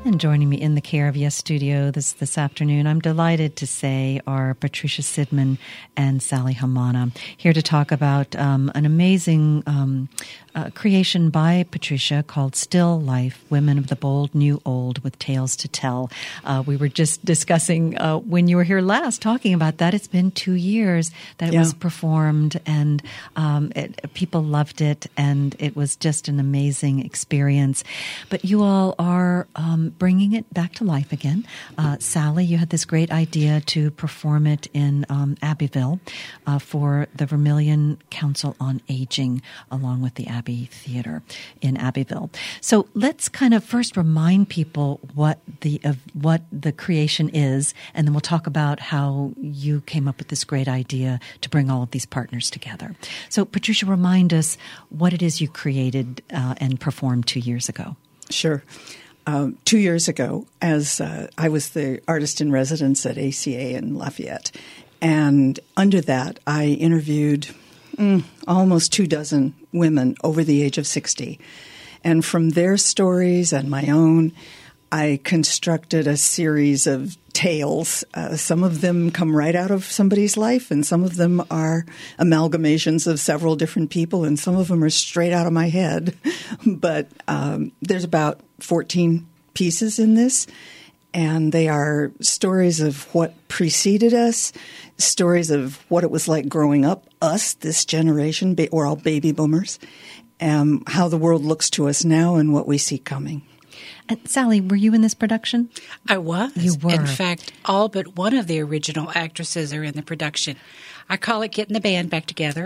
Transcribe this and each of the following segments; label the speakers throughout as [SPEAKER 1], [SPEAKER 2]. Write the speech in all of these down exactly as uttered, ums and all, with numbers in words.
[SPEAKER 1] And joining me in the Care of Yes studio this this afternoon, I'm delighted to say, are Patricia Sidman and Sally Hamana, here to talk about um, an amazing um, uh, creation by Patricia called Still Life, Women of the Bold, New, Old, with Tales to Tell. Uh, we were just discussing uh, when you were here last talking about that. It's been two years that it yeah. was performed, and um, it, people loved it, and it was just an amazing experience. But you all are um, bringing it back to life again. Uh, Sally, you had this great idea to perform it in um, Abbeville uh, for the Vermilion Council on Aging, along with the Abbey Theater in Abbeville. So let's kind of first remind people what the uh, what the creation is, and then we'll talk about how you came up with this great idea to bring all of these partners together. So, Patricia, remind us what it is you created uh, and performed two years ago.
[SPEAKER 2] Sure. Um, two years ago, as uh, I was the artist in residence at A C A in Lafayette, and under that, I interviewed mm, almost two dozen women over the age of sixty. And from their stories and my own, I constructed a series of tales. Uh, some of them come right out of somebody's life, and some of them are amalgamations of several different people, and some of them are straight out of my head. But um, there's about fourteen pieces in this, and they are stories of what preceded us, stories of what it was like growing up, us, this generation, we're all baby boomers, and how the world looks to us now and what we see coming.
[SPEAKER 1] And Sally, were you in this production?
[SPEAKER 3] I was.
[SPEAKER 1] You were.
[SPEAKER 3] In fact, all but one of the original actresses are in the production. I call it getting the band back together.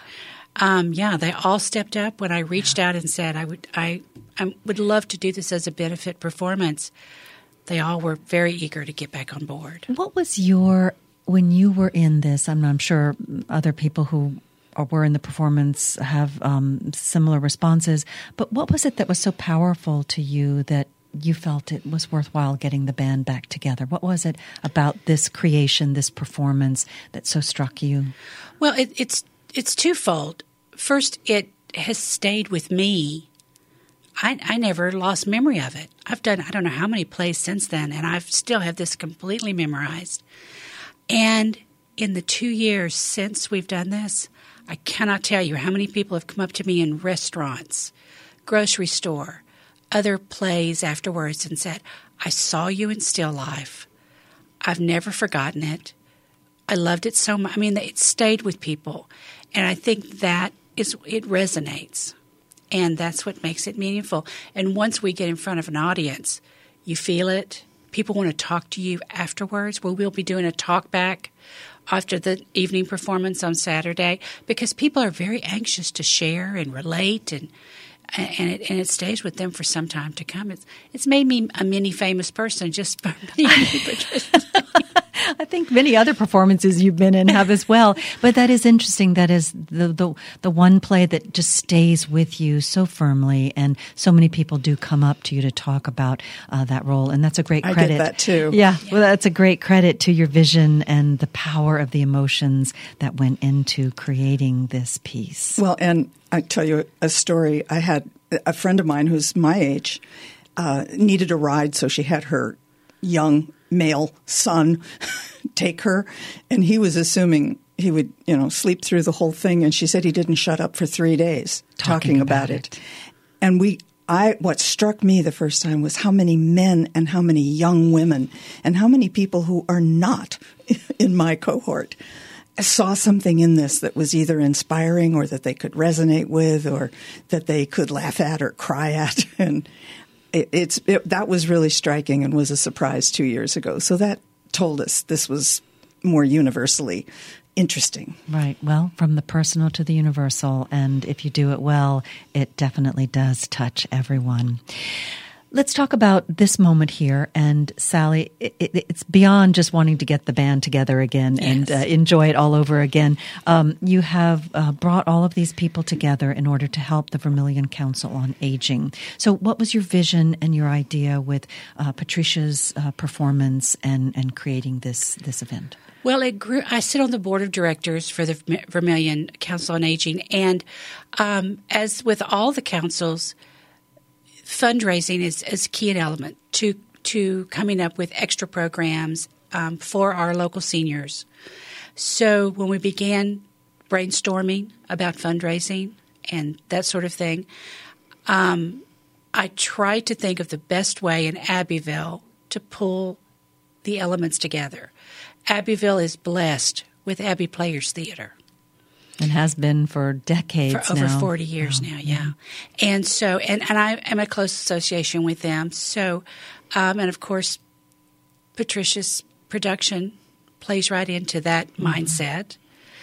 [SPEAKER 3] Um, yeah, they all stepped up when I reached out and said I would I, I would love to do this as a benefit performance. They all were very eager to get back on board.
[SPEAKER 1] What was your, when you were in this, I'm, I'm sure other people who or were in the performance have um, similar responses, but what was it that was so powerful to you that you felt it was worthwhile getting the band back together? What was it about this creation, this performance, that so struck you?
[SPEAKER 3] Well, it, it's it's twofold. First, it has stayed with me. I, I never lost memory of it. I've done I don't know how many plays since then, and I still have this completely memorized. And in the two years since we've done this, I cannot tell you how many people have come up to me in restaurants, grocery store, other plays afterwards and said, I saw you in Still Life. I've never forgotten it. I loved it so much. I mean, it stayed with people. And I think that is, it resonates. And that's what makes it meaningful. And once we get in front of an audience, you feel it. People want to talk to you afterwards. Well, we'll be doing a talk back after the evening performance on Saturday, because people are very anxious to share and relate, and and it, and it stays with them for some time to come. It's it's made me a mini famous person just by being
[SPEAKER 1] I think many other performances you've been in have as well. But that is interesting. That is the, the the one play that just stays with you so firmly, and so many people do come up to you to talk about uh, that role, and that's a great credit.
[SPEAKER 2] I get that too.
[SPEAKER 1] Yeah, yeah, well, that's a great credit to your vision and the power of the emotions that went into creating this piece.
[SPEAKER 2] Well, and I tell you a story. I had a friend of mine who's my age uh, needed a ride, so she had her young male son take her, and he was assuming he would, you know, sleep through the whole thing. And she said he didn't shut up for three days talking, talking about, about it. it. And we, I, what struck me the first time was how many men and how many young women and how many people who are not in my cohort saw something in this that was either inspiring or that they could resonate with or that they could laugh at or cry at. And it, it's it, that was really striking and was a surprise two years ago. So that told us this was more universally interesting.
[SPEAKER 1] Right. Well, from the personal to the universal, and if you do it well, it definitely does touch everyone. Let's talk about this moment here. And Sally, it, it, it's beyond just wanting to get the band together again yes. and uh, enjoy it all over again. Um, you have uh, brought all of these people together in order to help the Vermilion Council on Aging. So what was your vision and your idea with uh, Patricia's uh, performance and, and creating this, this event?
[SPEAKER 3] Well, it grew. I sit on the board of directors for the Vermilion Council on Aging. And um, as with all the councils, fundraising is, is key an element to to coming up with extra programs um, for our local seniors. So when we began brainstorming about fundraising and that sort of thing, um, I tried to think of the best way in Abbeville to pull the elements together. Abbeville is blessed with Abbey Players Theater.
[SPEAKER 1] And has been for decades
[SPEAKER 3] For over
[SPEAKER 1] now.
[SPEAKER 3] forty years
[SPEAKER 1] wow.
[SPEAKER 3] now, yeah. And so, and, and I am a close association with them. So, um, and of course, Patricia's production plays right into that mm-hmm. mindset.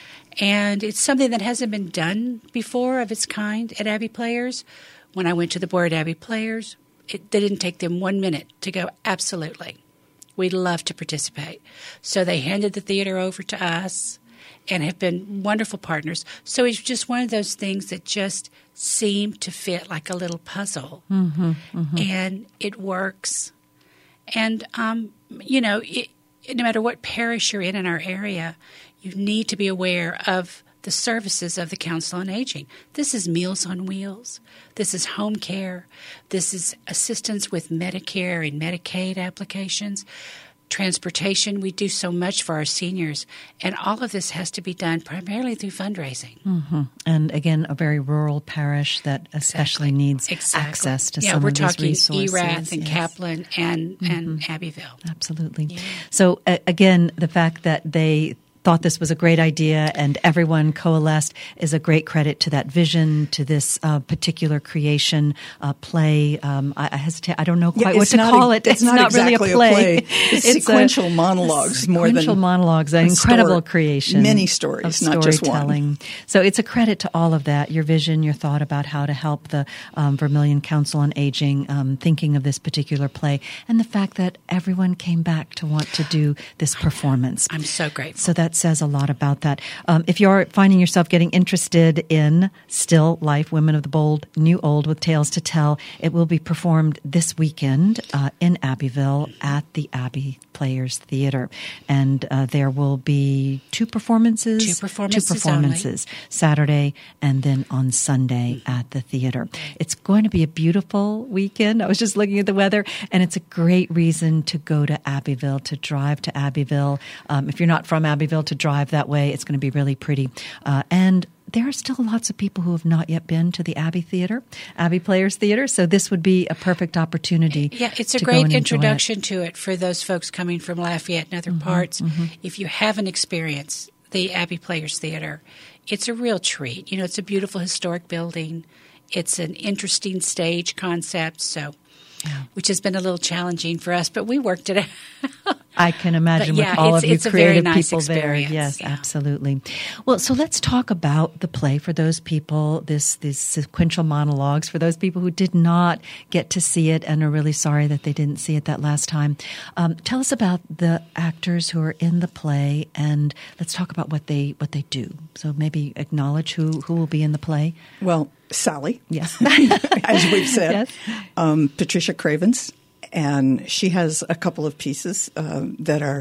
[SPEAKER 3] And it's something that hasn't been done before of its kind at Abbey Players. When I went to the board at Abbey Players, it they didn't take them one minute to go, absolutely. We'd love to participate. So they handed the theater over to us and have been wonderful partners. So it's just one of those things that just seemed to fit like a little puzzle.
[SPEAKER 1] Mm-hmm, mm-hmm.
[SPEAKER 3] And it works. And, um, you know, it, no matter what parish you're in in our area, you need to be aware of the services of the Council on Aging. This is Meals on Wheels. This is home care. This is assistance with Medicare and Medicaid applications. Transportation. We do so much for our seniors. And all of this has to be done primarily through fundraising.
[SPEAKER 1] Mm-hmm. And again, a very rural parish that especially
[SPEAKER 3] exactly.
[SPEAKER 1] needs
[SPEAKER 3] exactly.
[SPEAKER 1] access to
[SPEAKER 3] yeah,
[SPEAKER 1] some
[SPEAKER 3] we're
[SPEAKER 1] of these
[SPEAKER 3] talking
[SPEAKER 1] resources.
[SPEAKER 3] Erath and
[SPEAKER 1] yes.
[SPEAKER 3] Kaplan and,
[SPEAKER 1] mm-hmm.
[SPEAKER 3] and Abbeville.
[SPEAKER 1] Absolutely.
[SPEAKER 3] Yeah.
[SPEAKER 1] So uh, again, the fact that they thought this was a great idea and everyone coalesced is a great credit to that vision, to this uh, particular creation uh, play. Um, I, I hesitate. I don't know quite
[SPEAKER 2] yeah,
[SPEAKER 1] what to
[SPEAKER 2] not
[SPEAKER 1] call
[SPEAKER 2] a,
[SPEAKER 1] it.
[SPEAKER 2] It's,
[SPEAKER 1] it's
[SPEAKER 2] not,
[SPEAKER 1] not
[SPEAKER 2] exactly
[SPEAKER 1] really a play.
[SPEAKER 2] A play. It's, it's sequential
[SPEAKER 1] a,
[SPEAKER 2] monologues more than
[SPEAKER 1] sequential monologues. An incredible
[SPEAKER 2] story.
[SPEAKER 1] creation.
[SPEAKER 2] Many stories,
[SPEAKER 1] of
[SPEAKER 2] not just one.
[SPEAKER 1] storytelling. So it's a credit to all of that. Your vision, your thought about how to help the um, Vermilion Council on Aging, um, thinking of this particular play, and the fact that everyone came back to want to do this performance.
[SPEAKER 3] I'm so grateful.
[SPEAKER 1] So that says a lot about that. Um, if you're finding yourself getting interested in Still Life, Women of the Bold, New Old with Tales to Tell, it will be performed this weekend uh, in Abbeville at the Abbey Players Theater. And uh, there will be two performances.
[SPEAKER 3] Two performances
[SPEAKER 1] Two performances,
[SPEAKER 3] only.
[SPEAKER 1] Saturday and then on Sunday at the theater. It's going to be a beautiful weekend. I was just looking at the weather, and it's a great reason to go to Abbeville, to drive to Abbeville. Um, if you're not from Abbeville, to drive that way. It's going to be really pretty. Uh, and there are still lots of people who have not yet been to the Abbey Theater, Abbey Players Theater, so this would be a perfect opportunity.
[SPEAKER 3] Yeah, it's a
[SPEAKER 1] to go
[SPEAKER 3] great
[SPEAKER 1] and enjoy
[SPEAKER 3] introduction
[SPEAKER 1] it.
[SPEAKER 3] to it for those folks coming from Lafayette and other
[SPEAKER 1] Mm-hmm,
[SPEAKER 3] parts.
[SPEAKER 1] mm-hmm.
[SPEAKER 3] If you haven't experienced the Abbey Players Theater, it's a real treat. You know, it's a beautiful historic building. It's an interesting stage concept, so yeah. which has been a little challenging for us, but we worked it out.
[SPEAKER 1] I can imagine
[SPEAKER 3] yeah,
[SPEAKER 1] with all
[SPEAKER 3] it's,
[SPEAKER 1] of you
[SPEAKER 3] it's
[SPEAKER 1] creative
[SPEAKER 3] a very nice
[SPEAKER 1] people there.
[SPEAKER 3] experience.
[SPEAKER 1] Yes,
[SPEAKER 3] yeah.
[SPEAKER 1] absolutely. Well, so let's talk about the play for those people, this these sequential monologues, for those people who did not get to see it and are really sorry that they didn't see it that last time. Um, tell us about the actors who are in the play, and let's talk about what they what they do. So maybe acknowledge who, who will be in the play.
[SPEAKER 2] Well, Sally.
[SPEAKER 1] Yes.
[SPEAKER 2] As we've said.
[SPEAKER 1] Yes.
[SPEAKER 2] Um, Patricia Cravens. And she has a couple of pieces uh, that are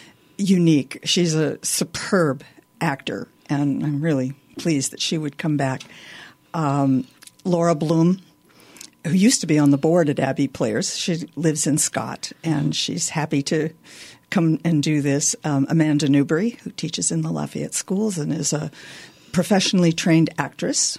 [SPEAKER 2] unique. She's a superb actor, and I'm really pleased that she would come back. Um, Laura Bloom, who used to be on the board at Abbey Players, she lives in Scott, and she's happy to come and do this. Um, Amanda Newbury, who teaches in the Lafayette schools and is a professionally trained actress.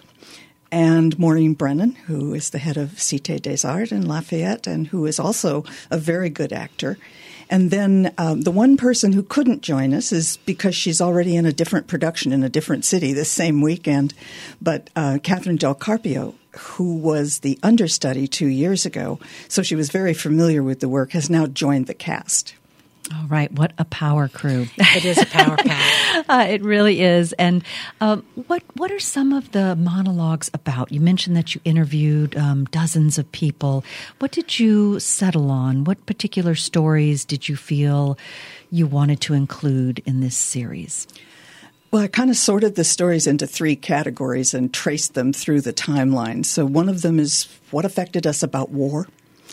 [SPEAKER 2] And Maureen Brennan, who is the head of Cité des Arts in Lafayette and who is also a very good actor. And then um, the one person who couldn't join us is because she's already in a different production in a different city this same weekend. But uh, Catherine Del Carpio, who was the understudy two years ago, so she was very familiar with the work, has now joined the cast.
[SPEAKER 1] All right. What a power crew.
[SPEAKER 3] It is a power pack.
[SPEAKER 1] uh, it really is. And um, what what are some of the monologues about? You mentioned that you interviewed um, dozens of people. What did you settle on? What particular stories did you feel you wanted to include in this series?
[SPEAKER 2] Well, I kind of sorted the stories into three categories and traced them through the timeline. So one of them is what affected us about war.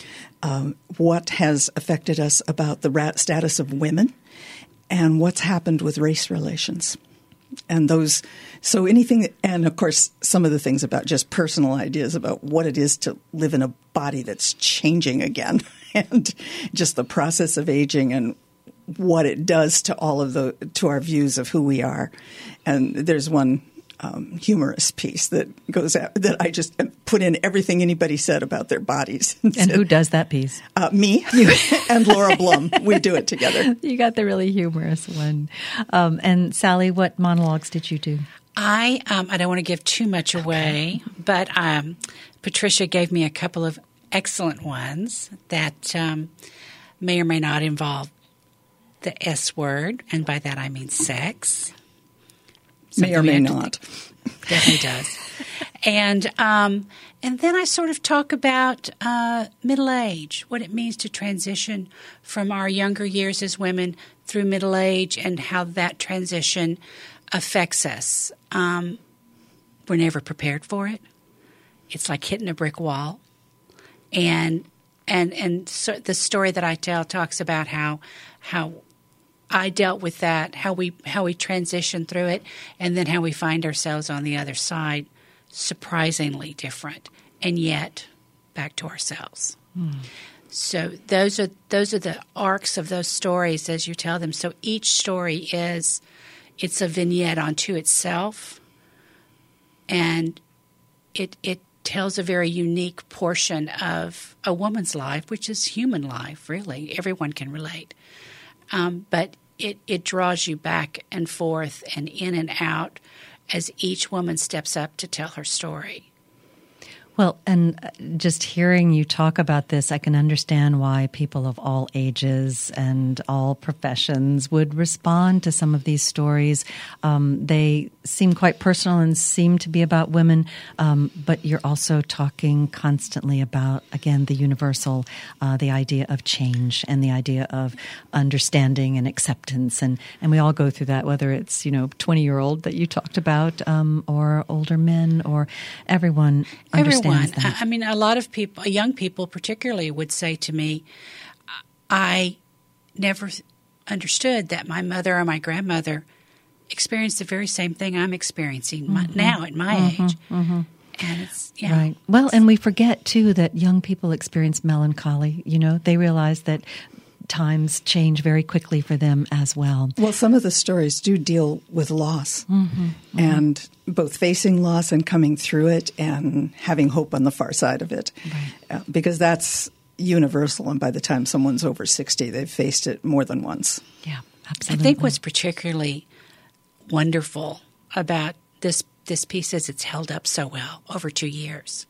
[SPEAKER 2] Um, what has affected us about the rat status of women, and what's happened with race relations. And those, so anything, and of course, some of the things about just personal ideas about what it is to live in a body that's changing again, and just the process of aging and what it does to all of the, to our views of who we are. And there's one um, humorous piece that goes out, that I just put in everything anybody said about their bodies.
[SPEAKER 1] And said, who does that piece?
[SPEAKER 2] Uh, me and Laura Blum. We do it together.
[SPEAKER 1] You got the really humorous one. Um, and Sally, what monologues did you do?
[SPEAKER 3] I um, I don't want to give too much away, okay. but um, Patricia gave me a couple of excellent ones that um, may or may not involve the S word, and by that I mean sex.
[SPEAKER 2] May or may not.
[SPEAKER 3] Definitely does. And um, and then I sort of talk about uh, middle age, what it means to transition from our younger years as women through middle age, and how that transition affects us. Um, we're never prepared for it. It's like hitting a brick wall. And and and so the story that I tell talks about how how I dealt with that, how we how we transitioned through it, and then how we find ourselves on the other side, surprisingly different, and yet back to ourselves. Hmm. So those are those are the arcs of those stories as you tell them. So each story is it's a vignette unto itself, and it it tells a very unique portion of a woman's life, which is human life, really. Everyone can relate. Um, but it, it draws you back and forth and in and out as each woman steps up to tell her story.
[SPEAKER 1] Well, and just hearing you talk about this, I can understand why people of all ages and all professions would respond to some of these stories. Um, they seem quite personal and seem to be about women, um, but you're also talking constantly about, again, the universal, uh, the idea of change and the idea of understanding and acceptance. And, and we all go through that, whether it's, you know, twenty-year-old that you talked about, um, or older men, or everyone understands.
[SPEAKER 3] One. I mean, a lot of people, young people particularly, would say to me, I never understood that my mother or my grandmother experienced the very same thing I'm experiencing mm-hmm. my, now at my
[SPEAKER 1] mm-hmm.
[SPEAKER 3] age.
[SPEAKER 1] Mm-hmm.
[SPEAKER 3] And it's, yeah.
[SPEAKER 1] Right. Well, and we forget, too, that young people experience melancholy. You know, they realize that times change very quickly for them as well.
[SPEAKER 2] Well, some of the stories do deal with loss, mm-hmm, mm-hmm. and both facing loss and coming through it and having hope on the far side of it,
[SPEAKER 1] right.
[SPEAKER 2] uh, because that's universal. And by the time someone's over sixty, they've faced it more than once.
[SPEAKER 1] Yeah, absolutely.
[SPEAKER 3] I think what's particularly wonderful about this this piece is it's held up so well over two years.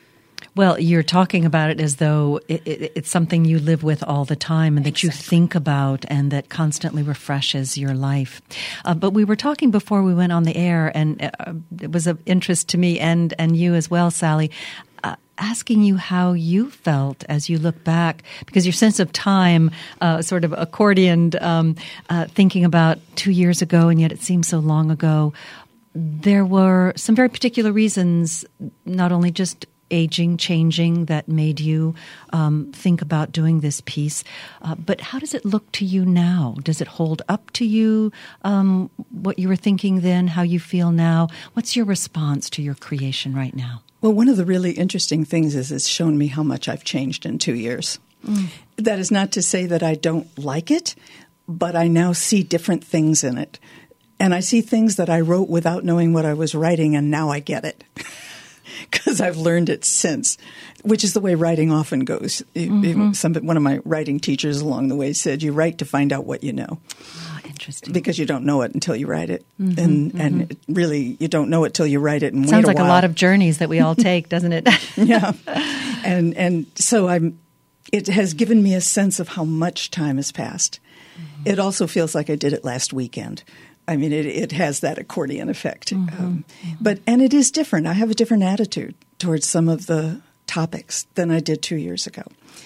[SPEAKER 1] Well, you're talking about it as though it, it, it's something you live with all the time and that exactly. you think about and that constantly refreshes your life. Uh, but we were talking before we went on the air, and uh, it was of interest to me and, and you as well, Sally, uh, asking you how you felt as you look back, because your sense of time uh, sort of accordioned, um, uh, thinking about two years ago, and yet it seems so long ago. There were some very particular reasons, not only just aging, changing, that made you um, think about doing this piece. Uh, but how does it look to you now? Does it hold up to you, um, what you were thinking then, how you feel now? What's your response to your creation right now?
[SPEAKER 2] Well, one of the really interesting things is it's shown me how much I've changed in two years. Mm. That is not to say that I don't like it, but I now see different things in it. And I see things that I wrote without knowing what I was writing, and now I get it. Because I've learned it since, which is the way writing often goes. Mm-hmm. Some, one of my writing teachers along the way said, you write to find out what you know.
[SPEAKER 1] Oh, interesting.
[SPEAKER 2] Because you don't know it until you write it.
[SPEAKER 1] Mm-hmm,
[SPEAKER 2] and
[SPEAKER 1] mm-hmm.
[SPEAKER 2] and really, you don't know it till you write it and
[SPEAKER 1] Sounds
[SPEAKER 2] wait a
[SPEAKER 1] like
[SPEAKER 2] while.
[SPEAKER 1] a lot of journeys that we all take, doesn't it?
[SPEAKER 2] Yeah. And, and so I'm. It has given me a sense of how much time has passed. Mm-hmm. It also feels like I did it last weekend. I mean, it, it has that accordion effect.
[SPEAKER 1] Mm-hmm,
[SPEAKER 2] um,
[SPEAKER 1] mm-hmm. But
[SPEAKER 2] and it is different. I have a different attitude towards some of the topics than I did two years ago.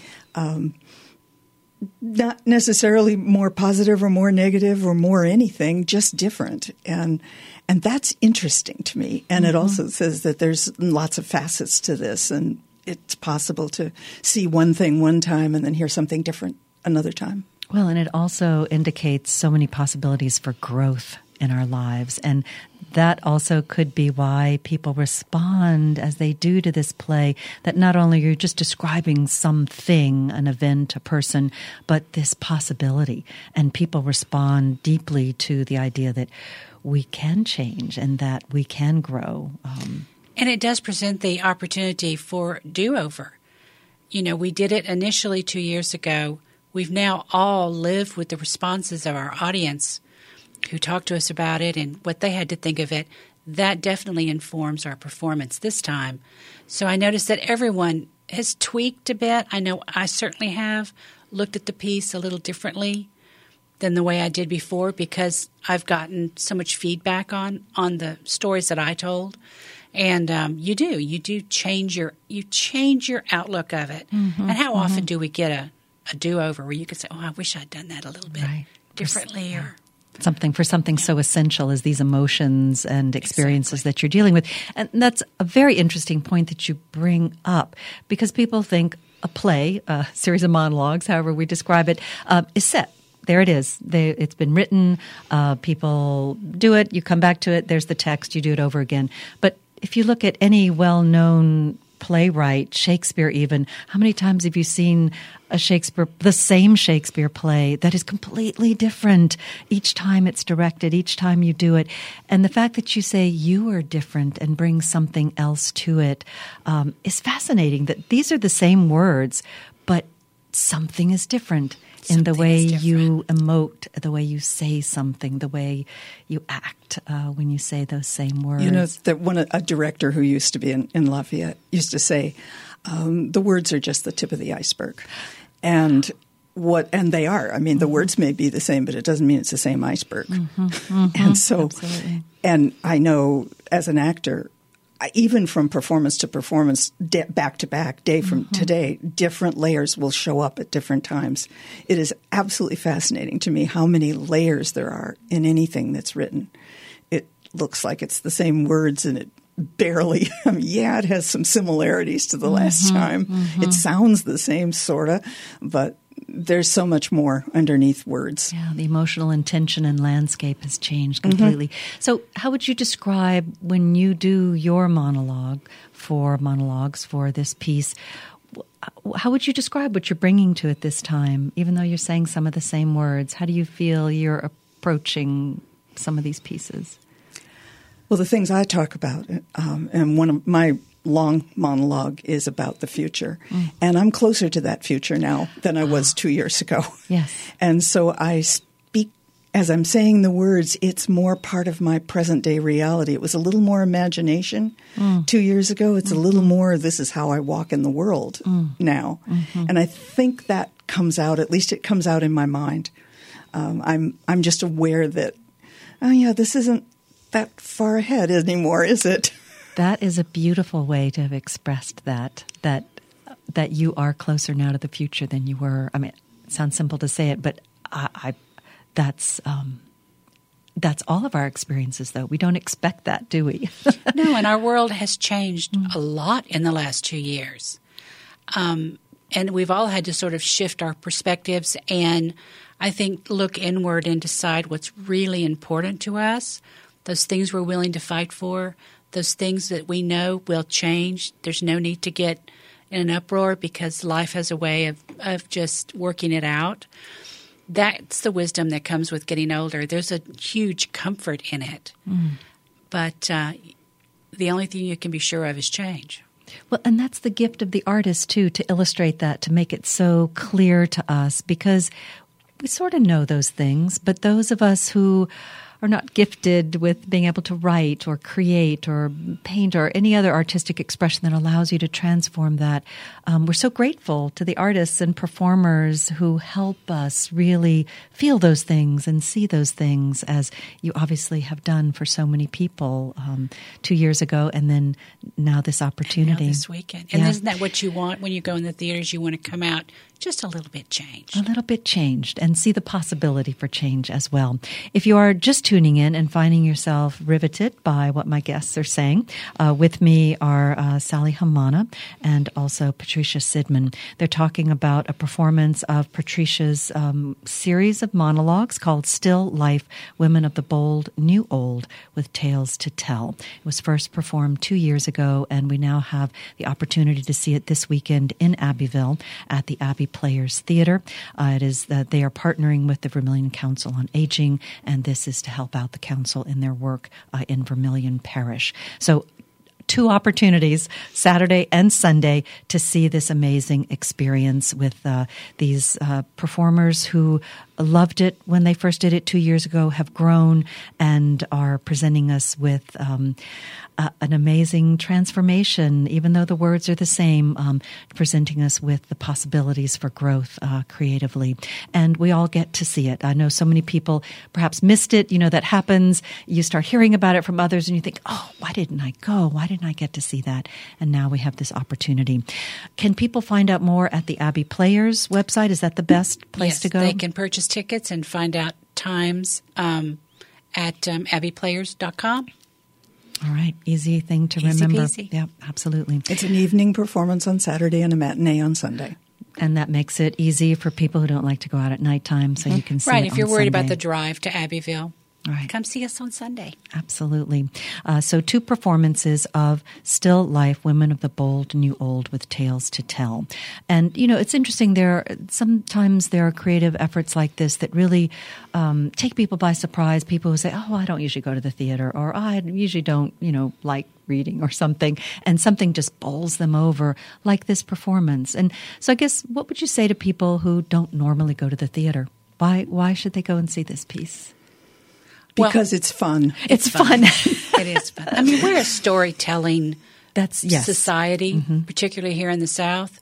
[SPEAKER 2] Um, not necessarily more positive or more negative or more anything, just different. And and that's interesting to me. And mm-hmm. it also says that there's lots of facets to this, and it's possible to see one thing one time and then hear something different another time.
[SPEAKER 1] Well, and it also indicates so many possibilities for growth in our lives. And that also could be why people respond as they do to this play, that not only you're just describing something, an event, a person, but this possibility. And people respond deeply to the idea that we can change and that we can grow. Um,
[SPEAKER 3] and it does present the opportunity for do-over. You know, we did it initially two years ago. We've now all lived with the responses of our audience who talked to us about it and what they had to think of it. That definitely informs our performance this time. So I noticed that everyone has tweaked a bit. I know I certainly have looked at the piece a little differently than the way I did before because I've gotten so much feedback on, on the stories that I told. And um, you do. You do change your you change your outlook of it. Mm-hmm, and how mm-hmm. often do we get a, a do-over where you could say, oh, I wish I'd done that a little bit right. differently
[SPEAKER 1] yeah.
[SPEAKER 3] or...
[SPEAKER 1] Something for something so essential as these emotions and experiences exactly. that you're dealing with. And that's a very interesting point that you bring up because people think a play, a series of monologues, however we describe it, uh, is set. There it is. They, it's been written. Uh, people do it. You come back to it. There's the text. You do it over again. But if you look at any well-known playwright, Shakespeare even, how many times have you seen a Shakespeare, the same Shakespeare play that is completely different each time it's directed, each time you do it? And the fact that you say you are different and bring something else to it um, is fascinating, that these are the same words, but something is different. In the way you emote, the way you say something, the way you act uh, when you say those same words.
[SPEAKER 2] You know, that one a director who used to be in, in Lafayette used to say, um, the words are just the tip of the iceberg. And what and they are. I mean, the mm-hmm. words may be the same, but it doesn't mean it's the same iceberg. Mm-hmm. Mm-hmm. And so, Absolutely. And I know as an actor, even from performance to performance, de- back to back, day from mm-hmm. today, different layers will show up at different times. It is absolutely fascinating to me how many layers there are in anything that's written. It looks like it's the same words and it barely, I mean, yeah, it has some similarities to the mm-hmm. last time. Mm-hmm. It sounds the same, sort of, but there's so much more underneath words.
[SPEAKER 1] Yeah, the emotional intention and landscape has changed completely. Mm-hmm. So how would you describe when you do your monologue for monologues for this piece, how would you describe what you're bringing to it this time, even though you're saying some of the same words? How do you feel you're approaching some of these pieces?
[SPEAKER 2] Well, the things I talk about, um, and one of my long monologue is about the future. Mm. And I'm closer to that future now than I was two years ago.
[SPEAKER 1] Yes.
[SPEAKER 2] And so I speak, as I'm saying the words, it's more part of my present day reality. It was a little more imagination mm. two years ago. It's mm-hmm. a little more, this is how I walk in the world mm. now. Mm-hmm. And I think that comes out, at least it comes out in my mind. Um, I'm I'm just aware that, oh yeah, this isn't that far ahead anymore, is it?
[SPEAKER 1] That is a beautiful way to have expressed that, that that you are closer now to the future than you were. I mean, it sounds simple to say it, but I, I that's um, that's all of our experiences, though. We don't expect that, do we?
[SPEAKER 3] No, and our world has changed mm. a lot in the last two years. Um, and we've all had to sort of shift our perspectives and, I think, look inward and decide what's really important to us, those things we're willing to fight for, those things that we know will change. There's no need to get in an uproar because life has a way of, of just working it out. That's the wisdom that comes with getting older. There's a huge comfort in it. Mm. But uh, the only thing you can be sure of is change.
[SPEAKER 1] Well, and that's the gift of the artist, too, to illustrate that, to make it so clear to us, because we sort of know those things, but those of us who are not gifted with being able to write or create or paint or any other artistic expression that allows you to transform that. Um, we're so grateful to the artists and performers who help us really feel those things and see those things, as you obviously have done for so many people um, two years ago and then now this opportunity.
[SPEAKER 3] And now this weekend. And yeah. Isn't that what you want when you go in the theaters? You want to come out just a little bit changed.
[SPEAKER 1] A little bit changed and see the possibility for change as well. If you are just tuning tuning in and finding yourself riveted by what my guests are saying. Uh, with me are uh, Sally Hamana and also Patricia Sidman. They're talking about a performance of Patricia's um, series of monologues called Still Life, Women of the Bold, New Old, with Tales to Tell. It was first performed two years ago, and we now have the opportunity to see it this weekend in Abbeville at the Abbey Players Theater. Uh, it is that they are partnering with the Vermilion Council on Aging, and this is to help out the council in their work uh, in Vermilion Parish. So two opportunities, Saturday and Sunday, to see this amazing experience with uh, these uh, performers who loved it when they first did it two years ago, have grown, and are presenting us with um, uh, an amazing transformation, even though the words are the same, um, presenting us with the possibilities for growth uh, creatively. And we all get to see it. I know so many people perhaps missed it. You know, that happens. You start hearing about it from others and you think, oh, why didn't I go? Why didn't I get to see that? And now we have this opportunity. Can people find out more at the Abbey Players website? Is that the best place
[SPEAKER 3] yes,
[SPEAKER 1] to go?
[SPEAKER 3] They can purchase tickets and find out times um, at um, abbey players dot com.
[SPEAKER 1] All right. Easy thing to
[SPEAKER 3] Easy
[SPEAKER 1] remember.
[SPEAKER 3] peasy.
[SPEAKER 1] Yeah, absolutely.
[SPEAKER 2] It's an evening performance on Saturday and a matinee on Sunday.
[SPEAKER 1] And that makes it easy for people who don't like to go out at nighttime, so you can see
[SPEAKER 3] Right.
[SPEAKER 1] it
[SPEAKER 3] If
[SPEAKER 1] on
[SPEAKER 3] you're worried
[SPEAKER 1] Sunday.
[SPEAKER 3] about the drive to Abbeville,
[SPEAKER 1] Right.
[SPEAKER 3] come see us on Sunday.
[SPEAKER 1] Absolutely. Uh, so two performances of Still Life, Women of the Bold, New Old, with Tales to Tell. And, you know, it's interesting. There sometimes there are creative efforts like this that really um, take people by surprise. People who say, oh, I don't usually go to the theater, or oh, I usually don't, you know, like reading or something, and something just bowls them over, like this performance. And so I guess, what would you say to people who don't normally go to the theater? Why, why should they go and see this piece?
[SPEAKER 2] Because
[SPEAKER 3] Well,
[SPEAKER 2] it's fun.
[SPEAKER 1] It's fun.
[SPEAKER 3] It is fun. I mean, we're a storytelling
[SPEAKER 1] That's yes.
[SPEAKER 3] society,
[SPEAKER 1] Mm-hmm.
[SPEAKER 3] particularly here in the South.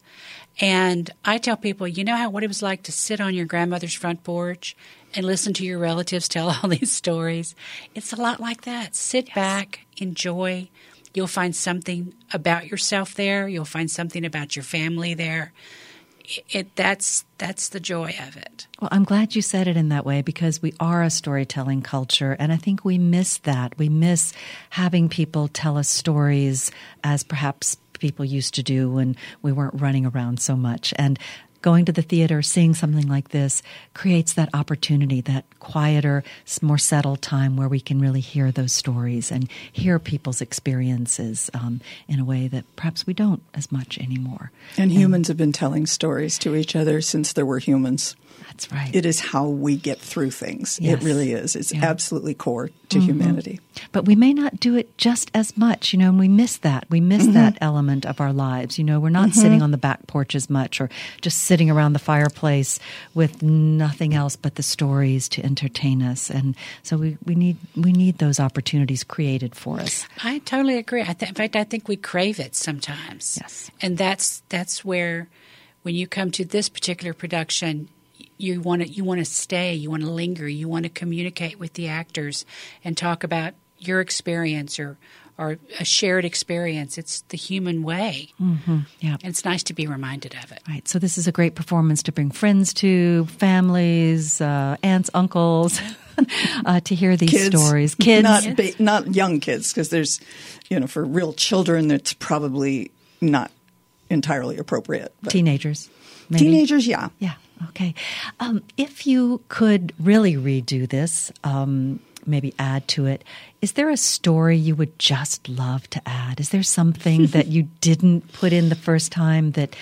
[SPEAKER 3] And I tell people, you know how what it was like to sit on your grandmother's front porch and listen to your relatives tell all these stories? It's a lot like that. Sit
[SPEAKER 1] Yes.
[SPEAKER 3] back, enjoy. You'll find something about yourself there. You'll find something about your family there. It, it that's that's the joy of it.
[SPEAKER 1] Well, I'm glad you said it in that way, because we are a storytelling culture, and I think we miss that. We miss having people tell us stories as perhaps people used to do when we weren't running around so much. And going to the theater, seeing something like this creates that opportunity, that quieter, more settled time where we can really hear those stories and hear people's experiences um, in a way that perhaps we don't as much anymore.
[SPEAKER 2] And humans have been telling stories to each other since there were humans.
[SPEAKER 1] That's right.
[SPEAKER 2] It is how we get through things.
[SPEAKER 1] Yes.
[SPEAKER 2] It really is. It's
[SPEAKER 1] Yeah.
[SPEAKER 2] absolutely core to humanity.
[SPEAKER 1] But we may not do it just as much, you know, and we miss that. We miss
[SPEAKER 2] Mm-hmm.
[SPEAKER 1] that element of our lives. You know, we're not sitting on the back porch as much, or just sitting around the fireplace with nothing else but the stories to entertain us. And so we, we need we need those opportunities created for us.
[SPEAKER 3] I totally agree. I th- in fact, I think we crave it sometimes.
[SPEAKER 1] Yes.
[SPEAKER 3] And that's that's where, when you come to this particular production, you want to you want to stay, you want to linger, you want to communicate with the actors and talk about your experience or or a shared experience. It's the human way.
[SPEAKER 1] Mm-hmm. Yeah.
[SPEAKER 3] And it's nice to be reminded of it.
[SPEAKER 1] Right. So this is a great performance to bring friends to, families, uh, aunts, uncles, uh, to hear these
[SPEAKER 2] Kids,
[SPEAKER 1] stories. Kids.
[SPEAKER 2] Not, ba- not young kids, because there's, you know, for real children, it's probably not entirely appropriate. But
[SPEAKER 1] Teenagers. Maybe.
[SPEAKER 2] teenagers, yeah.
[SPEAKER 1] Yeah. Okay. Um, if you could really redo this, um, maybe add to it, is there a story you would just love to add? Is there something that you didn't put in the first time that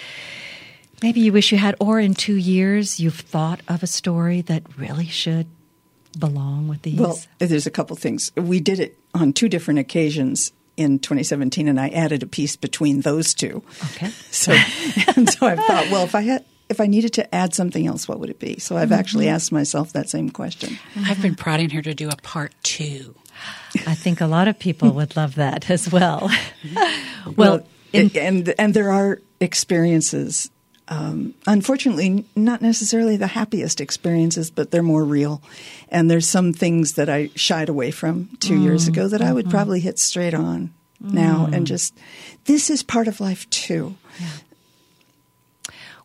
[SPEAKER 1] maybe you wish you had, or in two years you've thought of a story that really should belong with these?
[SPEAKER 2] Well, there's a couple things. We did it on two different occasions in twenty seventeen, and I added a piece between those two.
[SPEAKER 1] Okay.
[SPEAKER 2] So, and so I thought, well, if I had, if I needed to add something else, what would it be? So I've mm-hmm. actually asked myself that same question.
[SPEAKER 3] Mm-hmm. I've been prodding her to do a part two.
[SPEAKER 1] I think a lot of people would love that as well.
[SPEAKER 2] well,
[SPEAKER 1] well in-
[SPEAKER 2] and and there are experiences. Um, unfortunately, not necessarily the happiest experiences, but they're more real. And there's some things that I shied away from two mm, years ago that mm-hmm. I would probably hit straight on mm. now. And just, this is part of life too.
[SPEAKER 1] Yeah.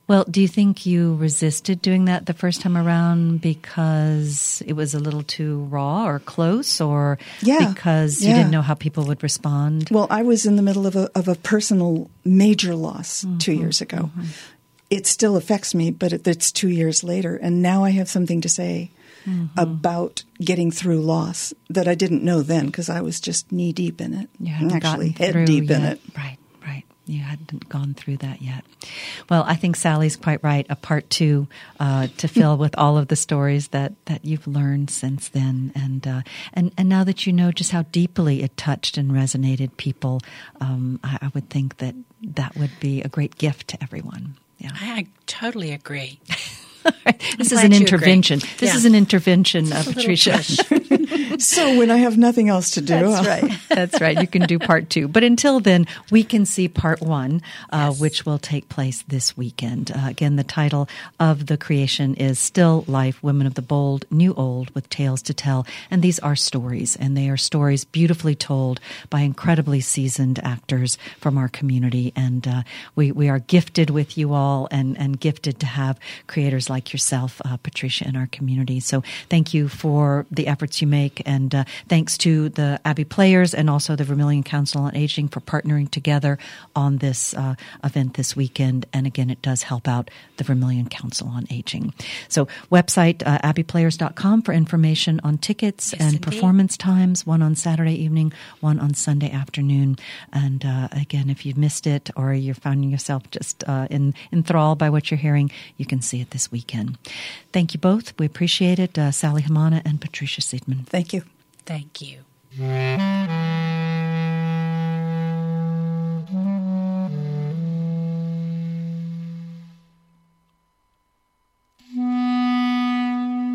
[SPEAKER 1] Well, do you think you resisted doing that the first time around because it was a little too raw or close, or
[SPEAKER 2] yeah,
[SPEAKER 1] because you
[SPEAKER 2] yeah.
[SPEAKER 1] didn't know how people would respond?
[SPEAKER 2] Well, I was in the middle of a, of a personal major loss mm-hmm. two years ago. Mm-hmm. It still affects me, but it, it's two years later, and now I have something to say mm-hmm. about getting through loss that I didn't know then because I was just knee deep in it.
[SPEAKER 1] You hadn't
[SPEAKER 2] actually
[SPEAKER 1] gotten
[SPEAKER 2] head deep
[SPEAKER 1] yet.
[SPEAKER 2] in it.
[SPEAKER 1] Right, right. You hadn't gone through that yet. Well, I think Sally's quite right. A part two uh, to fill with all of the stories that, that you've learned since then, and uh, and and now that you know just how deeply it touched and resonated people, um, I, I would think that that would be a great gift to everyone. Yeah,
[SPEAKER 3] I totally agree.
[SPEAKER 1] This is an intervention. This
[SPEAKER 3] yeah.
[SPEAKER 1] is an intervention, uh, Patricia.
[SPEAKER 2] So when I have nothing else to do,
[SPEAKER 1] that's right. That's right. You can do part two. But until then, we can see part one, uh, yes. which will take place this weekend. Uh, again, the title of the creation is Still Life: Women of the Bold, New Old, with Tales to Tell. And these are stories, and they are stories beautifully told by incredibly seasoned actors from our community. And uh, we we are gifted with you all, and and gifted to have creators like like yourself, uh, Patricia, in our community. So thank you for the efforts you make, and uh, thanks to the Abbey Players and also the Vermilion Council on Aging for partnering together on this uh, event this weekend. And again, it does help out the Vermilion Council on Aging. So website uh, abbey players dot com for information on tickets
[SPEAKER 3] yes,
[SPEAKER 1] and
[SPEAKER 3] indeed.
[SPEAKER 1] performance times, one on Saturday evening, one on Sunday afternoon. And uh, again, if you've missed it or you're finding yourself just uh, in, enthralled by what you're hearing, you can see it this weekend. Thank you both. We appreciate it. Uh, Sally Hamana and Patricia Sidman.
[SPEAKER 2] Thank you.
[SPEAKER 3] Thank you.